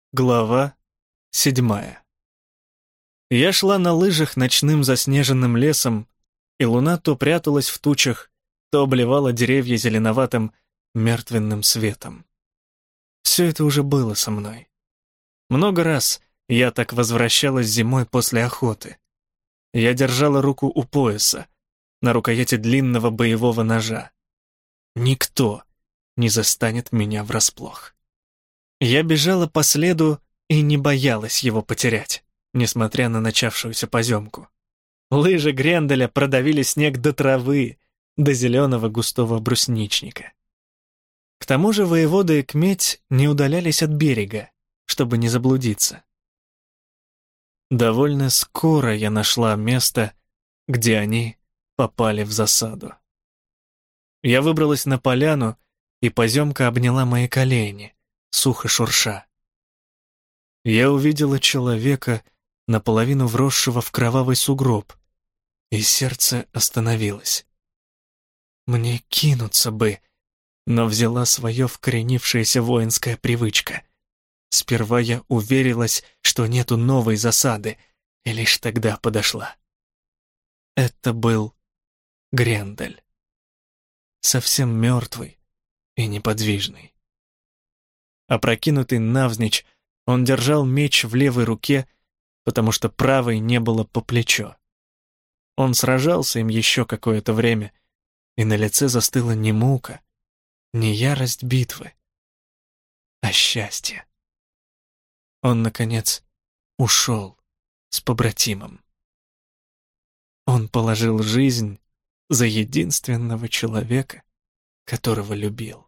Глава 7. Я шла на лыжах ночным заснеженным лесом, и луна то пряталась в тучах, то обливала деревья зеленоватым мертвенным светом. Все это уже было со мной. Много раз я так возвращалась зимой после охоты. Я держала руку у пояса, на рукояти длинного боевого ножа. Никто не застанет меня врасплох. Я бежала по следу и не боялась его потерять, несмотря на начавшуюся поземку. Лыжи Гренделя продавили снег до травы, до зеленого густого брусничника. К тому же воевода и кметь не удалялись от берега, чтобы не заблудиться. Довольно скоро я нашла место, где они попали в засаду. Я выбралась на поляну, и поземка обняла мои колени, сухо шурша. Я увидела человека, наполовину вросшего в кровавый сугроб, и сердце остановилось. Мне кинуться бы, но взяла свое вкоренившаяся воинская привычка. Сперва я уверилась, что нету новой засады, и лишь тогда подошла. Это был Грендель. Совсем мертвый и неподвижный. Опрокинутый навзничь, он держал меч в левой руке, потому что правой не было по плечо. Он сражался им еще какое-то время, и на лице застыла не мука, не ярость битвы, а счастье. Он, наконец, ушел с побратимом. Он положил жизнь за единственного человека, которого любил.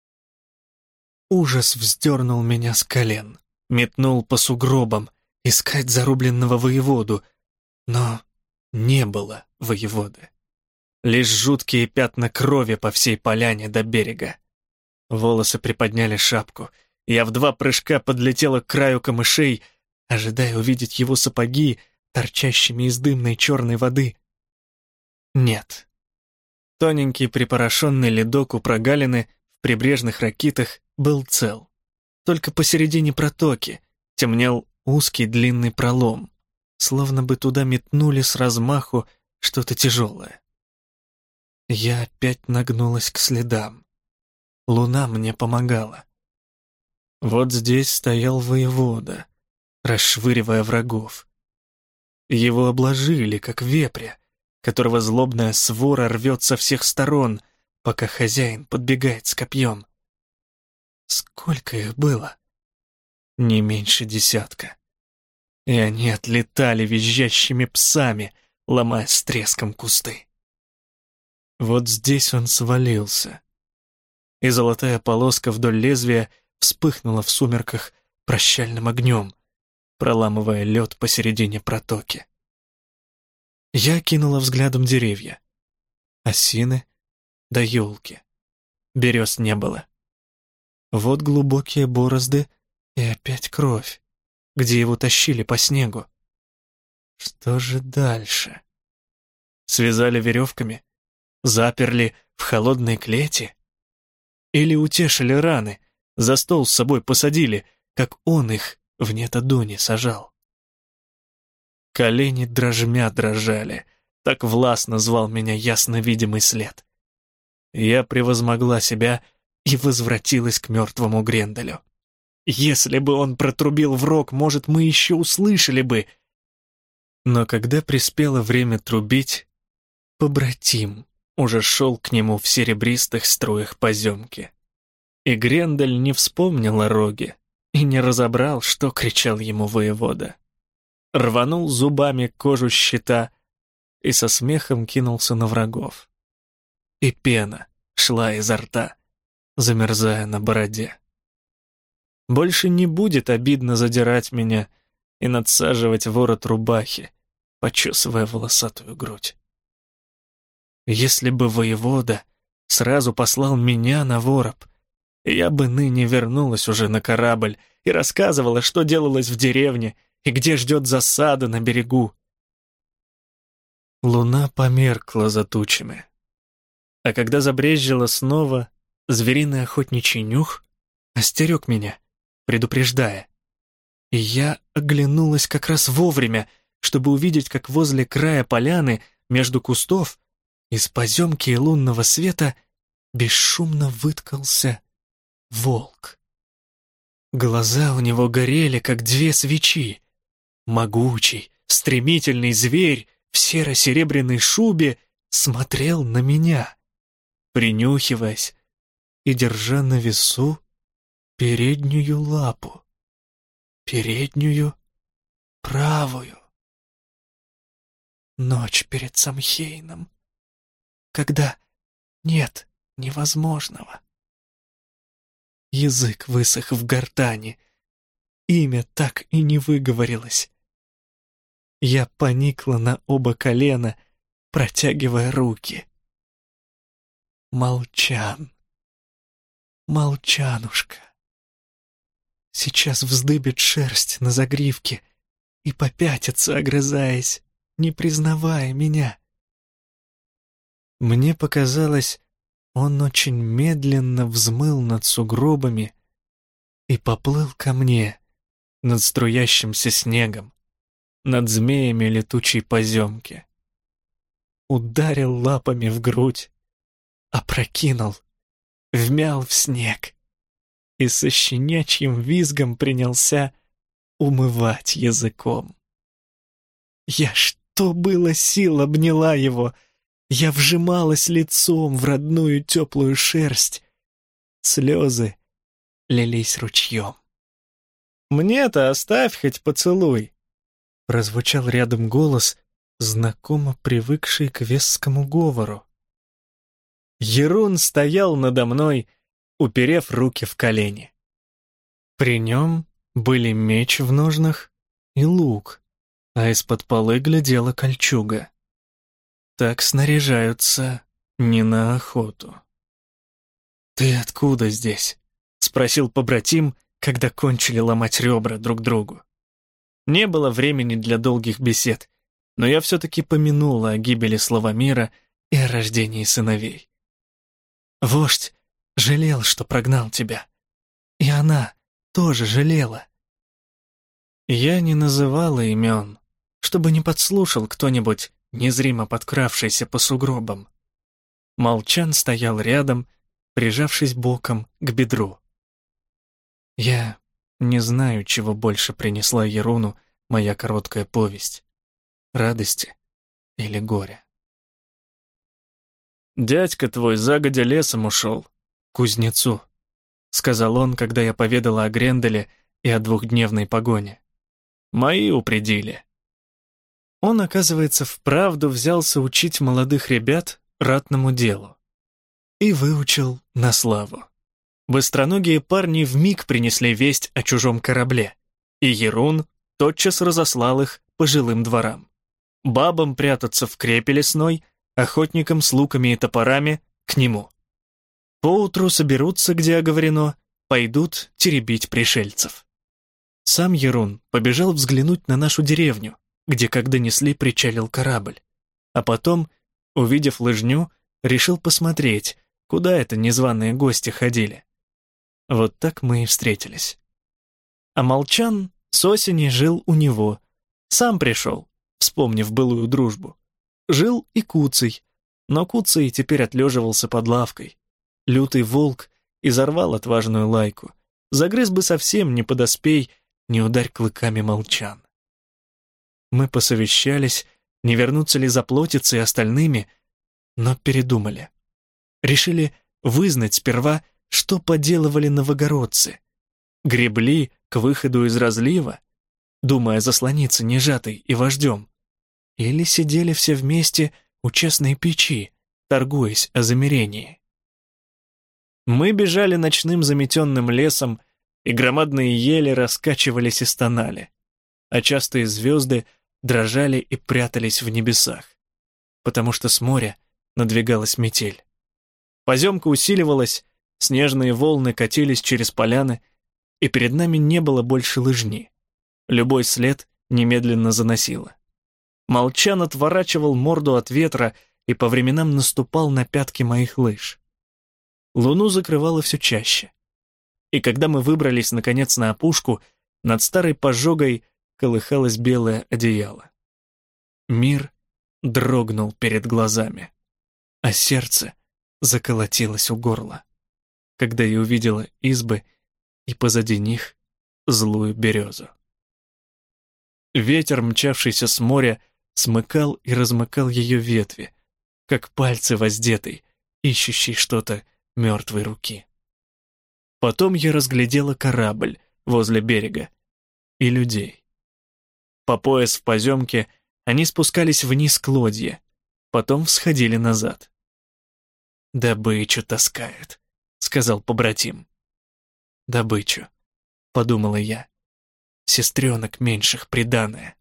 Ужас вздернул меня с колен, метнул по сугробам, искать зарубленного воеводу, но не было воеводы. Лишь жуткие пятна крови по всей поляне до берега. Волосы приподняли шапку, я в 2 прыжка подлетела к краю камышей, ожидая увидеть его сапоги, торчащими из дымной черной воды. Нет. Тоненький припорошенный ледок у прогалины в прибрежных ракитах был цел. Только посередине протоки темнел узкий длинный пролом, словно бы туда метнули с размаху что-то тяжелое. Я опять нагнулась к следам. Луна мне помогала. Вот здесь стоял воевода, расшвыривая врагов. Его обложили, как вепря, которого злобная свора рвет со всех сторон, пока хозяин подбегает с копьем. Сколько их было? Не меньше 10. И они отлетали визжащими псами, ломая с треском кусты. Вот здесь он свалился, и золотая полоска вдоль лезвия вспыхнула в сумерках прощальным огнем, проламывая лед посередине протоки. Я кинула взглядом деревья. Осины да елки. Берез не было. Вот глубокие борозды и опять кровь, где его тащили по снегу. Что же дальше? Связали веревками? Заперли в холодной клети? Или утешили раны, за стол с собой посадили, как он их в Нетодоне сажал? Колени дрожмя дрожали, так властно звал меня ясно видимый след. Я превозмогла себя и возвратилась к мертвому Гренделю. Если бы он протрубил в рог, может, мы еще услышали бы. Но когда приспело время трубить, побратим уже шел к нему в серебристых струях поземки. И Грендель не вспомнил о роге и не разобрал, что кричал ему воевода. Рванул зубами кожу щита и со смехом кинулся на врагов. И пена шла изо рта, замерзая на бороде. Больше не будет обидно задирать меня и надсаживать ворот рубахи, почесывая волосатую грудь. Если бы воевода сразу послал меня на вороб, я бы ныне вернулась уже на корабль и рассказывала, что делалось в деревне и где ждет засада на берегу. Луна померкла за тучами. А когда забрезжила снова, звериный охотничий нюх остерег меня, предупреждая: и я оглянулась как раз вовремя, чтобы увидеть, как возле края поляны, между кустов, из поземки и лунного света бесшумно выткался волк. Глаза у него горели, как две свечи. Могучий, стремительный зверь в серо-серебряной шубе смотрел на меня, принюхиваясь и держа на весу переднюю лапу, переднюю правую. Ночь перед Самхейном, когда нет невозможного. Язык высох в гортани, имя так и не выговорилось. Я поникла на оба колена, протягивая руки. Молчан, молчанушка. Сейчас вздыбит шерсть на загривке и попятится, огрызаясь, не признавая меня. Мне показалось, он очень медленно взмыл над сугробами и поплыл ко мне над струящимся снегом, над змеями летучей поземки. Ударил лапами в грудь, опрокинул, вмял в снег и со щенячьим визгом принялся умывать языком. Я, что было сил, обняла его. Я вжималась лицом в родную теплую шерсть. Слезы лились ручьем. «Мне-то оставь хоть поцелуй!» Прозвучал рядом голос, знакомо привыкший к весскому говору. Ерун стоял надо мной, уперев руки в колени. При нем были меч в ножнах и лук, а из-под полы глядела кольчуга. Так снаряжаются не на охоту. «Ты откуда здесь?» — спросил побратим, когда кончили ломать ребра друг другу. Не было времени для долгих бесед, но я все-таки помянула о гибели Славомира и о рождении сыновей. Вождь жалел, что прогнал тебя, и она тоже жалела. Я не называла имен, чтобы не подслушал кто-нибудь, незримо подкравшийся по сугробам. Молчан стоял рядом, прижавшись боком к бедру. Я не знаю, чего больше принесла Еруну моя короткая повесть — радости или горя. «Дядька твой загодя лесом ушел, к кузнецу», — сказал он, когда я поведала о Гренделе и о двухдневной погоне. «Мои упредили». Он, оказывается, вправду взялся учить молодых ребят ратному делу. И выучил на славу. Быстроногие парни вмиг принесли весть о чужом корабле, и Ерун тотчас разослал их по жилым дворам. Бабам прятаться в крепи лесной, охотникам с луками и топорами к нему. Поутру соберутся, где оговорено, пойдут теребить пришельцев. Сам Ерун побежал взглянуть на нашу деревню, где, когда несли, причалил корабль. А потом, увидев лыжню, решил посмотреть, куда это незваные гости ходили. Вот так мы и встретились. А Молчан с осени жил у него. Сам пришел, вспомнив былую дружбу. Жил и Куцый, но Куцый теперь отлеживался под лавкой. Лютый волк изорвал отважную лайку. Загрыз бы совсем, не подоспей, не ударь клыками Молчан. Мы посовещались, не вернуться ли за Плотицей и остальными, но передумали. Решили вызнать сперва, что поделывали новогородцы. Гребли к выходу из разлива, думая заслониться нежатой и вождем, или сидели все вместе у честной печи, торгуясь о замирении. Мы бежали ночным заметенным лесом, и громадные ели раскачивались и стонали, а частые звезды дрожали и прятались в небесах, потому что с моря надвигалась метель. Поземка усиливалась, снежные волны катились через поляны, и перед нами не было больше лыжни. Любой след немедленно заносило. Молчан отворачивал морду от ветра и по временам наступал на пятки моих лыж. Луну закрывало все чаще. И когда мы выбрались, наконец, на опушку, Над старой пожогой колыхалось белое одеяло. Мир дрогнул перед глазами, а сердце заколотилось у горла, когда я увидела избы и позади них злую березу. Ветер, мчавшийся с моря, смыкал и размыкал ее ветви, как пальцы воздетой, ищущей что-то мертвой руки. Потом я разглядела корабль возле берега и людей. По пояс в поземке они спускались вниз к лодье, потом всходили назад. «Добычу таскают», — сказал побратим. «Добычу», — подумала я. «Сестренок меньших приданое».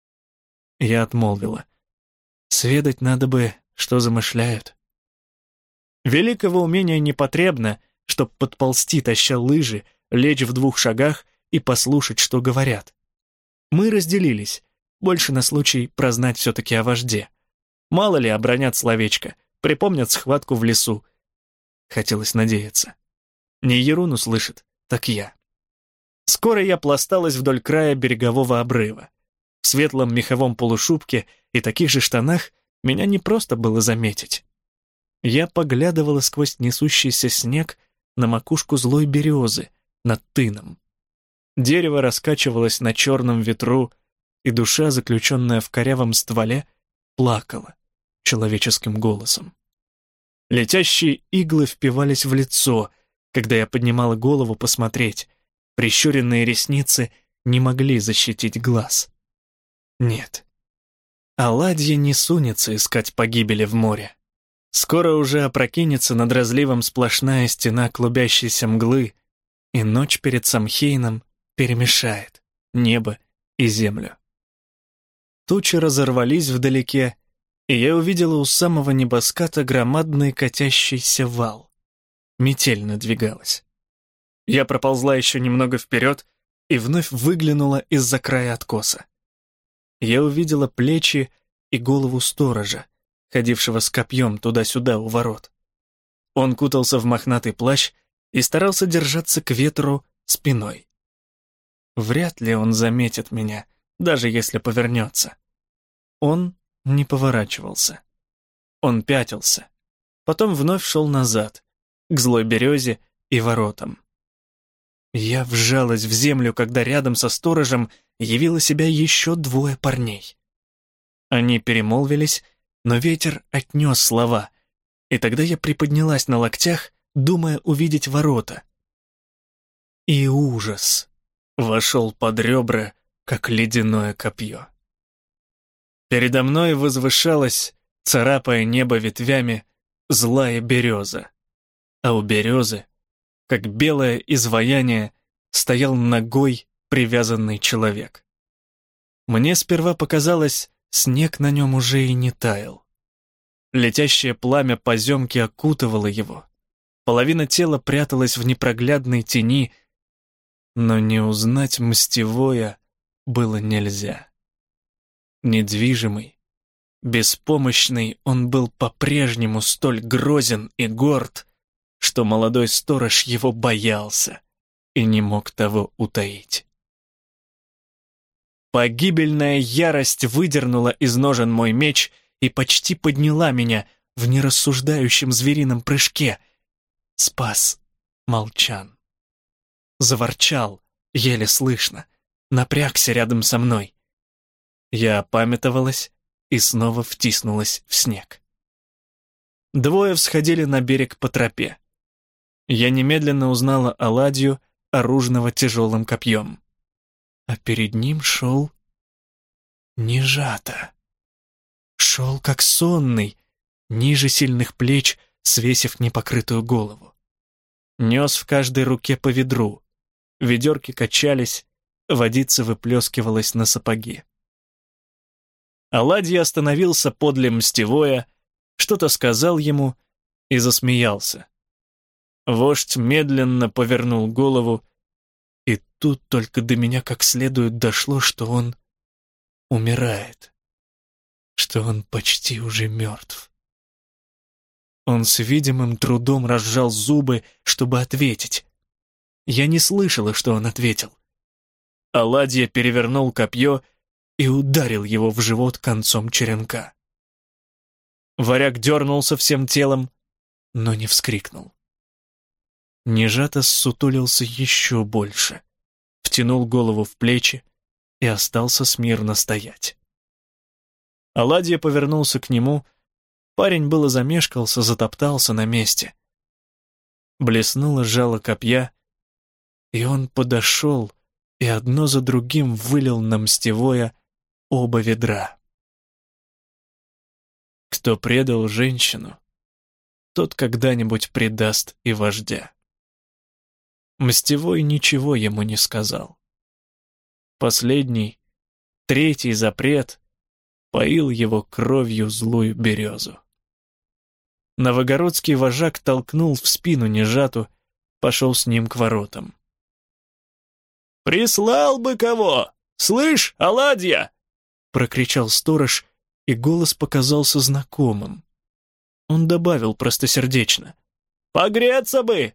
Я отмолвила. «Сведать надо бы, что замышляют». Великого умения не потребно, чтоб подползти, таща лыжи, лечь в 2 шагах и послушать, что говорят. Мы разделились, больше на случай прознать все-таки о вожде. Мало ли обронят словечко, припомнят схватку в лесу. Хотелось надеяться. Не Ерун услышит, так я. Скоро я пласталась вдоль края берегового обрыва. В светлом меховом полушубке и таких же штанах меня не просто было заметить. Я поглядывала сквозь несущийся снег на макушку злой березы над тыном. Дерево раскачивалось на черном ветру, и душа, заключенная в корявом стволе, плакала человеческим голосом. Летящие иглы впивались в лицо, когда я поднимала голову посмотреть. Прищуренные ресницы не могли защитить глаз. Нет, оладья не сунется искать погибели в море. Скоро уже опрокинется над разливом сплошная стена клубящейся мглы, и ночь перед Самхейном перемешает небо и землю. Тучи разорвались вдалеке, и я увидела у самого небоската громадный катящийся вал. Метель надвигалась. Я проползла еще немного вперед и вновь выглянула из-за края откоса. Я увидела плечи и голову сторожа, ходившего с копьем туда-сюда у ворот. Он кутался в мохнатый плащ и старался держаться к ветру спиной. Вряд ли он заметит меня, даже если повернется. Он не поворачивался. Он пятился. Потом вновь шел назад, к злой березе и воротам. Я вжалась в землю, когда рядом со сторожем явило себя еще 2 парней. Они перемолвились, но ветер отнес слова, и тогда я приподнялась на локтях, думая увидеть ворота. И ужас вошел под ребра, как ледяное копье. Передо мной возвышалась, царапая небо ветвями, злая береза, а у березы, как белое изваяние, стоял ногой привязанный человек. Мне сперва показалось, снег на нем уже и не таял. Летящее пламя поземки окутывало его. Половина тела пряталась в непроглядной тени, но не узнать мстевое было нельзя. Недвижимый, беспомощный, он был по-прежнему столь грозен и горд, что молодой сторож его боялся и не мог того утаить. Погибельная ярость выдернула из ножен мой меч и почти подняла меня в нерассуждающем зверином прыжке. Спас Молчан. Заворчал, еле слышно, напрягся рядом со мной. Я опамятовалась и снова втиснулась в снег. 2 всходили на берег по тропе. Я немедленно узнала оладью, оружного тяжелым копьем. А перед ним шел Нежата. Шел как сонный, ниже сильных плеч, свесив непокрытую голову. Нес в каждой руке по ведру. Ведерки качались, водица выплескивалась на сапоги. Оладья остановился подле мстевоя, что-то сказал ему и засмеялся. Вождь медленно повернул голову, и тут только до меня как следует дошло, что он умирает, что он почти уже мертв. Он с видимым трудом разжал зубы, чтобы ответить. Я не слышала, что он ответил. Аладья перевернул копье и ударил его в живот концом черенка. Варяг дернулся всем телом, но не вскрикнул. Нежато ссутулился еще больше, втянул голову в плечи и остался смирно стоять. Аладья повернулся к нему, парень было замешкался, затоптался на месте. Блеснуло жало копья, и он подошел и одно за другим вылил на Мстевоя оба ведра. Кто предал женщину, тот когда-нибудь предаст и вождя. Мстевой ничего ему не сказал. Последний, третий запрет поил его кровью злую березу. Новогородский вожак толкнул в спину Нежату, пошел с ним к воротам. «Прислал бы кого! Слышь, Аладья!» — прокричал сторож, и голос показался знакомым. Он добавил простосердечно: «Погреться бы!»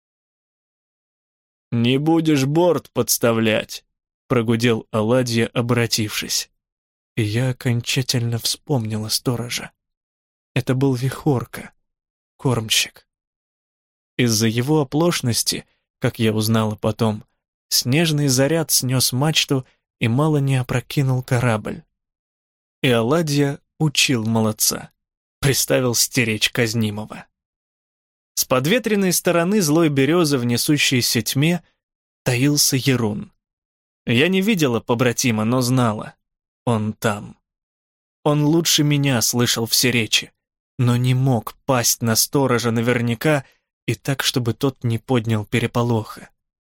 «Не будешь борт подставлять», — прогудел Аладья, обратившись. И я окончательно вспомнила сторожа. Это был Вихорка, кормщик. Из-за его оплошности, как я узнала потом, снежный заряд снес мачту и мало не опрокинул корабль. И Аладья учил молодца, приставил стеречь казнимого. С подветренной стороны злой березы в несущейся тьме таился Ярун. Я не видела побратима, но знала. Он там. Он лучше меня слышал все речи, но не мог пасть на сторожа наверняка и так, чтобы тот не поднял переполоха.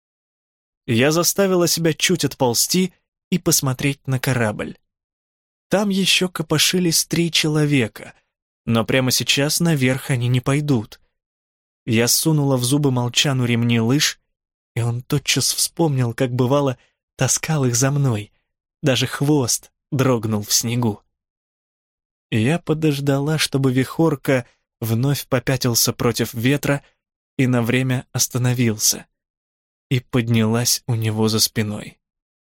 Я заставила себя чуть отползти и посмотреть на корабль. Там еще копошились 3 человека, но прямо сейчас наверх они не пойдут. Я сунула в зубы Молчану ремни лыж, и он тотчас вспомнил, как бывало, таскал их за мной. Даже хвост дрогнул в снегу. Я подождала, чтобы Вихорка вновь попятился против ветра и на время остановился, и поднялась у него за спиной.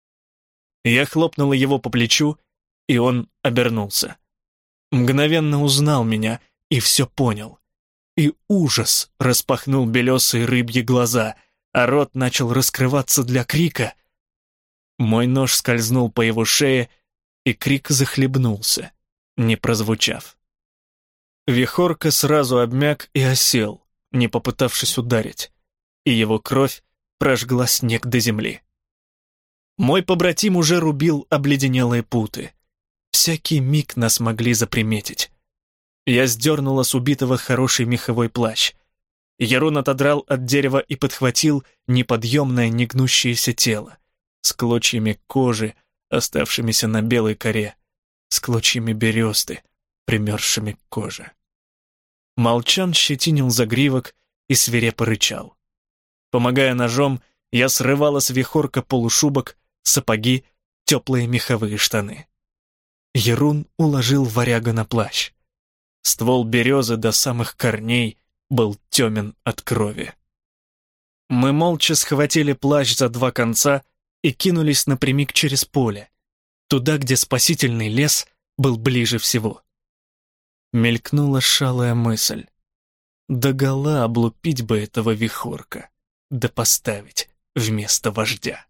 Я хлопнула его по плечу, и он обернулся. Мгновенно узнал меня и все понял. И ужас распахнул белесые рыбьи глаза, а рот начал раскрываться для крика. Мой нож скользнул по его шее, и крик захлебнулся, не прозвучав. Вихорка сразу обмяк и осел, не попытавшись ударить, и его кровь прожгла снег до земли. Мой побратим уже рубил обледенелые путы. Всякий миг нас могли заприметить. Я сдернула с убитого хороший меховой плащ. Ярун отодрал от дерева и подхватил неподъемное негнущееся тело с клочьями кожи, оставшимися на белой коре, с клочьями бересты, примерзшими к коже. Молчан щетинил загривок и свирепо рычал. Помогая ножом, я срывала с Вихорка полушубок, сапоги, теплые меховые штаны. Ярун уложил варяга на плащ. Ствол березы до самых корней был темен от крови. Мы молча схватили плащ за 2 конца и кинулись напрямик через поле, туда, где спасительный лес был ближе всего. Мелькнула шалая мысль. Догола облупить бы этого Вихорка, да поставить вместо вождя.